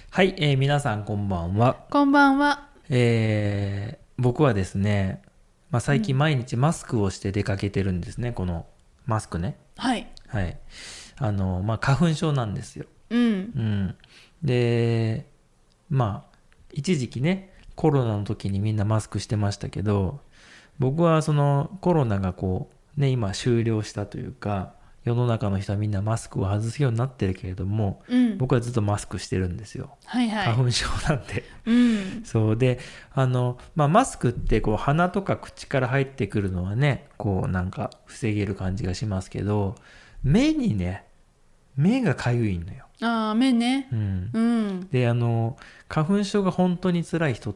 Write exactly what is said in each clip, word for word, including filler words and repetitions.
はい、えー皆さんこんばんは。 こんばんは。 えー僕はですね、まあ、最近うん毎日マスクをして出かけてるんですね、このマスクね。 はい。 はい。あの、まあ、花粉症なんですよ。 うん。 うん。で、まあ、一時期ね、コロナの時にみんなマスクしてましたけど、僕はそのコロナがこう、ね、今終了したというか、世の中の人はみんなマスクを外すようになってるけれども、 うん。 僕はずっとマスクしてるんですよ。 はいはい。 花粉症なんで。 うん。 そうで、あの、まあ、マスクってこう鼻とか口から入ってくるのはね、こうなんか防げる感じがしますけど、目にね、目がかゆいのよ。 ああ、目ね。 うん。 うん。 で、あの、花粉症が本当に辛い人って、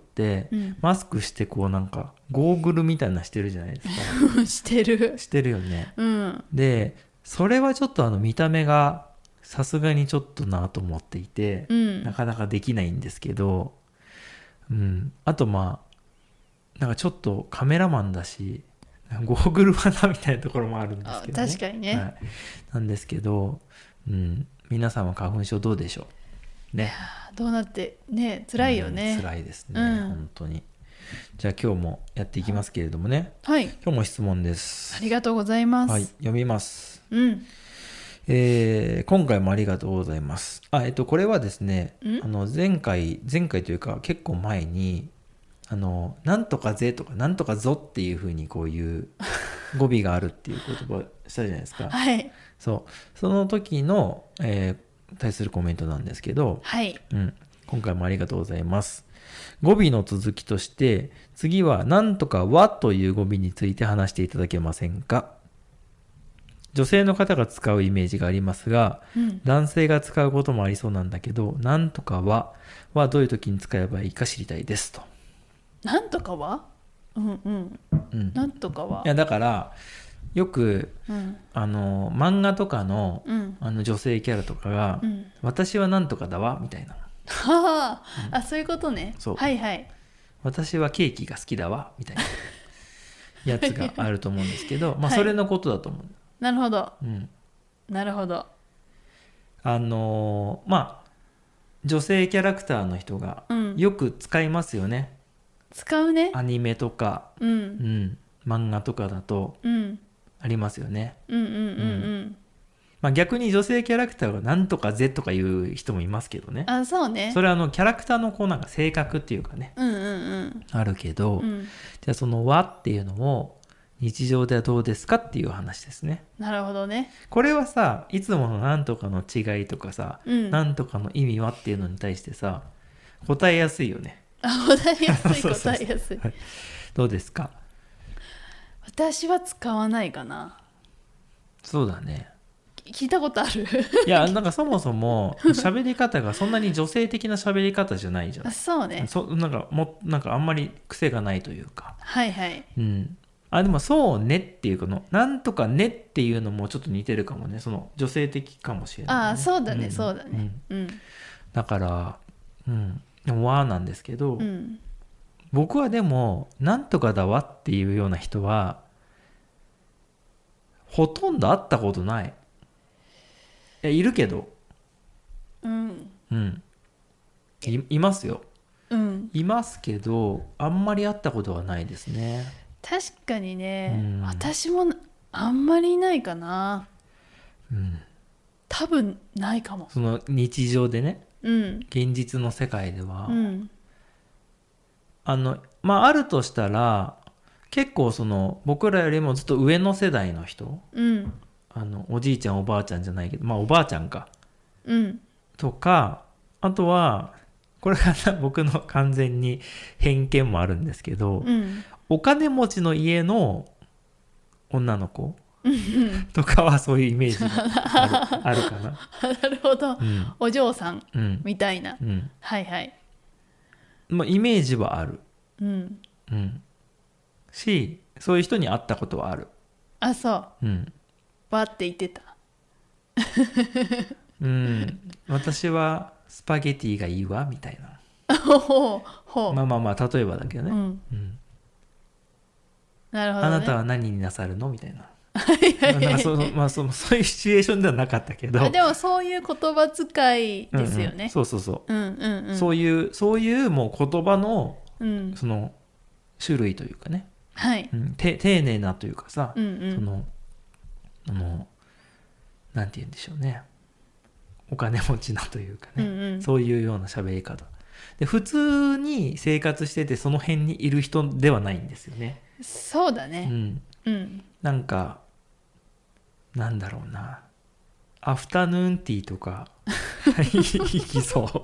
うん。 マスクしてこうなんか、ゴーグルみたいなのしてるじゃないですか。 してる。 してるよね。 うん。 で、それはちょっとあの見た目がさすがにちょっとなと思っていて、 うん。 なかなかできないんですけど、うん。あとまあ、なんかちょっとカメラマンだし、ゴーグルはなみたいなところもあるんですあ、 けどね。 確かにね。 はい。なんですけど、うん。皆さんは花粉症どうでしょうね。 どうなってね、辛いよね。 うん辛いですね、 うん本当に。じゃあ今日もやっていきますけれどもね。 はい。 今日も質問です。 ありがとうございます。 はい、読みます。 うん。 えー今回もありがとうございます。あ、えっと、これはですね、 んあの、前回、前回というか結構前に、あの、なんとかぜとか、なんとかぞっていうふうにこういう語尾があるっていう言葉をしたじゃないですか。 はい。 そう。その時の、えー対するコメントなんですけど、 はい。 うん。今回もありがとうございます。語尾の続きとして、次はなんとかはという語尾について話していただけませんか。女性の方が使うイメージがありますが、 うん。 男性が使うこともありそうなんだけど、なんとかははどういう時に使えばいいか知りたいですと。 なんとかはうんうん。 うん。 なんとかはいや、だから、よく、 うん。 あの、漫画とかの、 うん。 あの女性キャラとかが、 うん。 私はなんとかだわ、みたいな。 はあ、あ、そういうことね。 そうはいはい。 私はケーキが好きだわ、みたいなやつがあると思うんですけど、まあ、 はいそれのことだと思う。 なるほど。 うん。 なるほど。 あのーまあ、女性キャラクターの人がうん。 よく使いますよね。 使うね。 アニメとか、 うん。 うん、漫画とかだとうん。 ありますよね。 うんうんうんうん。 まあ、逆に女性キャラクターがなんとかぜとかいう人もいますけどね。 あ、そうね。 それはあのキャラクターのこうなんか性格っていうかね、 うんうんあるけど、 うん。うん。 じゃあその和っていうのを日常ではどうですかっていう話ですね。 なるほどね。 これはさ、いつものなんとかの違いとかさ、 うん。 なんとかの意味はっていうのに対してさ、答えやすいよね。 あ、答えやすい、 そうそうそう答えやすい。 はいどうですか？ 私は使わないかな。 そうだね。 聞いたことあるいや、なんかそもそも喋り方がそんなに女性的な喋り方じゃないじゃあ、 ん。 そうね。 そなんかもなんかあんまり癖がないというか。 はいはい。 うん。あ、でもそうねっていうかの、なんとかねっていうのもちょっと似てるかもね。その女性的かもしれない、ね。 ああ、そうだね、 んそうだね。うん。 だから、うん。でもわーなんですけど、 うん。 僕はでも、なんとかだわっていうような人は、ほとんど会ったことない。いや、いるけど、 うん。 うん。い、いますよ。 うん。 いますけど、あんまり会ったことはないですね。 確かにね、 うん私もあんまりいないかな。 うん。 多分ないかも。 その日常でね、 うん。 現実の世界では、 うん。 あの、まあ、あるとしたら、結構その、僕らよりもずっと上の世代の人、 うん。 あの、おじいちゃんおばあちゃんじゃないけど、まあ、おばあちゃんか。 うん。 とか、あとは、これが僕の完全に偏見もあるんですけど、 うん。 お金持ちの家の女の子うん。 とかはそういうイメージがある、あるかな。 なるほど。 うん。 お嬢さんうん。 みたいな。 うん。 はいはい。 まあ、イメージはある。 うん。 うん。し、そういう人に会ったことはある。 あ、そう。 うん。 バって言ってた。 うん。私はスパゲティがいいわ、みたいな。 ほうほう。 まあまあまあ、例えばだけどね。 うん。 うん。 なるほどね。 あなたは何になさるのみたいな。 なんかその、まあ、そのそういうシチュエーションではなかったけどあでもそういう言葉遣いですよね、 うんうん、そうそうそう、 うんうんうん、 そういうそういうもう言葉の、 うん、 その種類というかね、 はい、 うん、て丁寧なというかさ、 うんうん、 そのあのなんて言うんでしょうね、お金持ちなというかね、 うんうん、 そういうような喋り方で、普通に生活しててその辺にいる人ではないんですよね。 そうだね、 うんうん、 なんかなんだろうな、アフタヌーンティーとかいき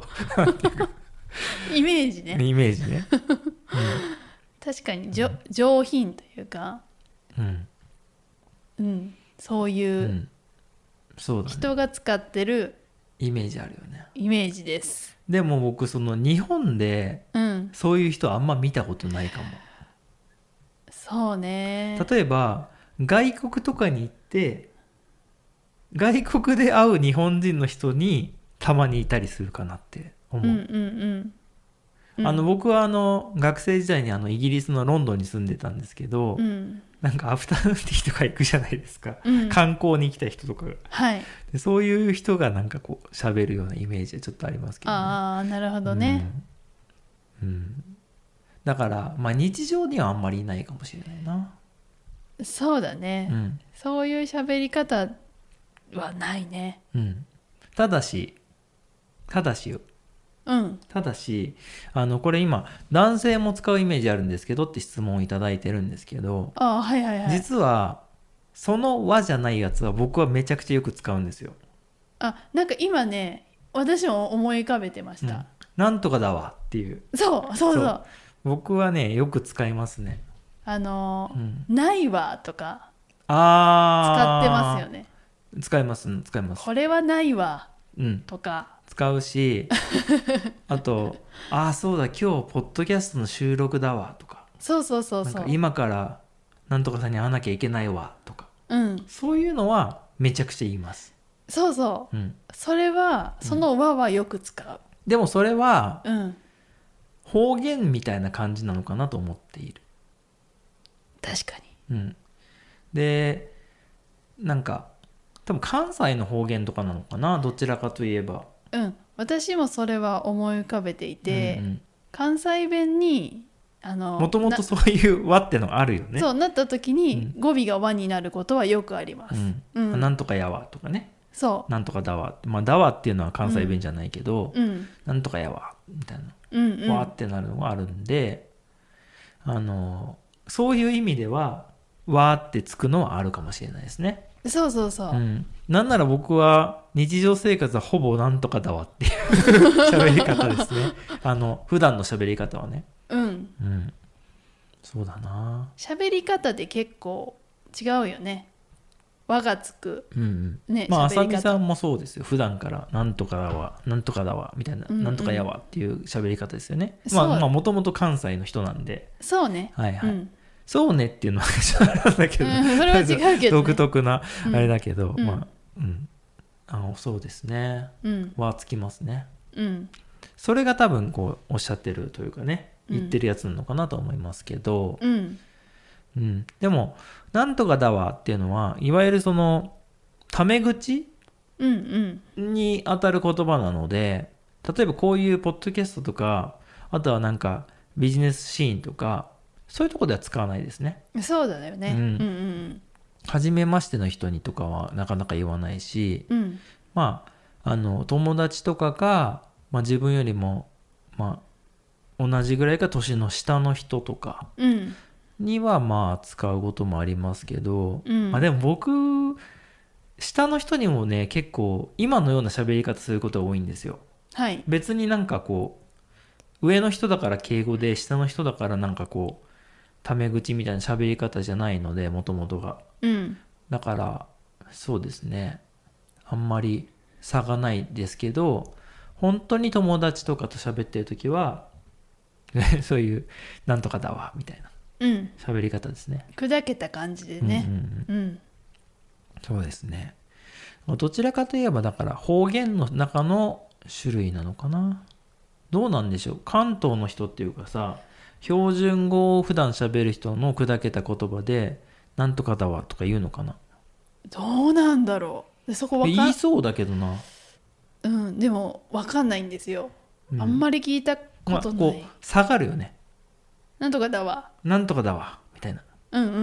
そうイメージねイメージね、 確かにじょ、うん、上品というか、 うんうん、そういう、うん、 そうだね、 人が使ってるイメージあるよね。 イメージです。 でも僕その日本でそういう人あんま見たことないかも、うん、 そうね。 例えば外国とかに行って外国で会う日本人の人にたまにいたりするかなって思う、うんうんうん、あの僕はあの学生時代にあのイギリスのロンドンに住んでたんですけど、うん、なんかアフタヌーンティーとか行くじゃないですか、うん、観光に来た人とかが、はい、でそういう人がなんかこう喋るようなイメージはちょっとありますけどね。 ああなるほどね、 うんうん、だからまあ日常にはあんまりいないかもしれないな。 そうだね、うん、そういう喋り方はないね、 うん、ただしただしよ、うん、ただしあのこれ今男性も使うイメージあるんですけどって質問をいただいてるんですけど、 あ、はいはいはい、 実はその和じゃないやつは僕はめちゃくちゃよく使うんですよ。 あ、なんか今ね私も思い浮かべてました、うん、 なんとかだわっていう、 そうそうそう、そう僕はねよく使いますね。 あの、うん、ないわとかあ使ってますよね。 使います使います。 これはないわ、 うん、 とか使うしあとああそうだ今日ポッドキャストの収録だわとか、 そうそうそうそう、 なんか今からなんとかさんに会わなきゃいけないわとか、 うん、 そういうのはめちゃくちゃ言います。 そうそう、うん、それはその和はよく使う、うん、 でもそれは、うん、方言みたいな感じなのかなと思っている。 確かに、 うん、でなんか多分関西の方言とかなのかな、どちらかといえば。 うん、私もそれは思い浮かべていて、うんうん、関西弁にもともとそういう和ってのがあるよね。 そうなった時に語尾が和になることはよくあります、うんうん、なんとかやわとかね、 そうなんとかだわ、まあだわっていうのは関西弁じゃないけど、うん、なんとかやわみたいな、うんうん、わってなるのがあるんで、あのそういう意味ではわってつくのはあるかもしれないですね。 そうそうそう、うん、 なんなら僕は日常生活はほぼなんとかだわっていう喋り方ですね。あの普段の喋り方はね、うん、うん、そうだな。 喋り方で結構違うよね、和がつく、うんうん、ね、 まあ浅見さんもそうですよ。普段からなんとかだわなんとかだわみたいな、うんうん、なんとかやわっていう喋り方ですよね。まあまあもともと関西の人なんで、 そうね、 はいはい、うん、そうねっていうのはなんだけど、うん、 それは違うけど、ね、 独特なあれだけど、うん、まあ、うん、あのそうですね、うん、はつきますね、うん、それが多分こうおっしゃってるというかね、言ってるやつなのかなと思いますけど、うんうん、でもなんとかだわっていうのはいわゆるそのタメ口、うんうん、に当たる言葉なので、例えばこういうポッドキャストとか、あとはなんかビジネスシーンとかそういうところでは使わないですね。 そうだよね、うんうんうん、 初めましての人にとかはなかなか言わないし、うん、まああの友達とかが、まあ、自分よりも、まあ、同じぐらいか年の下の人とかにはまあ使うこともありますけど、うん、まあ、でも僕下の人にもね結構今のような喋り方することが多いんですよ、はい、別になんかこう上の人だから敬語で下の人だからなんかこうタメ口みたいな喋り方じゃないので、もともとが、うん、だからそうですね、あんまり差がないですけど、本当に友達とかと喋ってる時はそういうなんとかだわみたいな喋り方ですね、 うん、砕けた感じでね、うんうんうん、 そうですね。どちらかといえばだから方言の中の種類なのかな。どうなんでしょう、関東の人っていうかさ、標準語を普段喋る人の砕けた言葉でなんとかだわとか言うのかな。 どうなんだろう。でそこわかん言いそうだけどな、 うん、でも分かんないんですよ、 うん、 あんまり聞いたことない、 まあ、こう下がるよね。 なんとかだわ、 なんとかだわみたいな、 うんうん、 うん、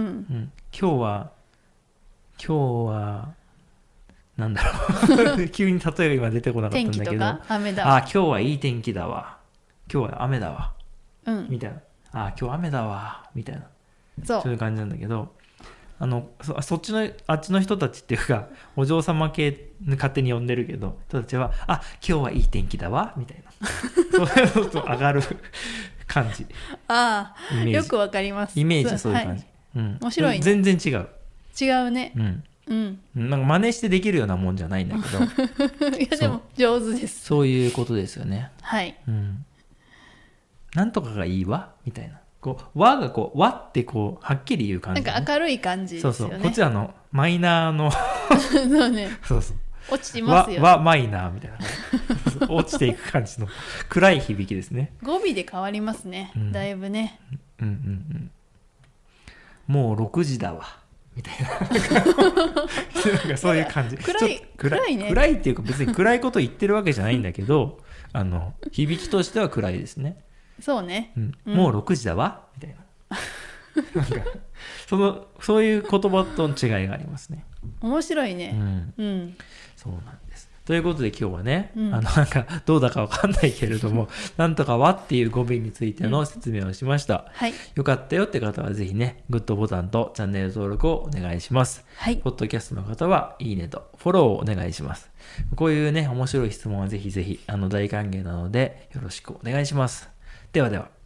今日は今日はなんだろう急に例えが今出てこなかったんだけど、 天気とか雨だわ、 あ今日はいい天気だわ、今日は雨だわ、 うん、 みたいな、あ今日雨だわみたいな、 そうそういう感じなんだけど、あの そ, そっちのあっちの人たちっていうかお嬢様系勝手に呼んでるけど人たちはあ今日はいい天気だわみたいなそういうのと上がる感じ、 ああイメージよくわかります、 イメージそういう感じ、 はい、 うん、 面白いね、 全然違う、 違うね、 うんうん、 なんか真似してできるようなもんじゃないんだけどいやでも上手です、 そういうことですよね、 はい、 うん、なんとかがいいわみたいな、こう和がこう和ってこうはっきり言う感じ、ね、 なんか明るい感じですよね、 そうそう、こっちはあのマイナーのそうね、 そうそう落ちてますよ、 和和マイナーみたいな落ちていく感じの暗い響きですね。 語尾で変わりますね、うん、だいぶね、 うんうんうん、もうろくじだわみたいななんかそういう感じ、 暗い暗いね、 暗いっていうか別に暗いこと言ってるわけじゃないんだけどあの響きとしては暗いですね。 そうね、 うんうん、もうろくじだわみたいななんかそのそういう言葉との違いがありますね。 面白いね、 うん、 うん、 そうなんです。ということで今日はね、 うん、 あのなんかどうだかわかんないけれどもなんとかはっていう語尾についての説明をしました、うんはい、 よかったよって方はぜひねグッドボタンとチャンネル登録をお願いします、 はい、 ポッドキャストの方はいいねとフォローをお願いします。こういうね面白い質問はぜひぜひあの大歓迎なのでよろしくお願いします。ではでは。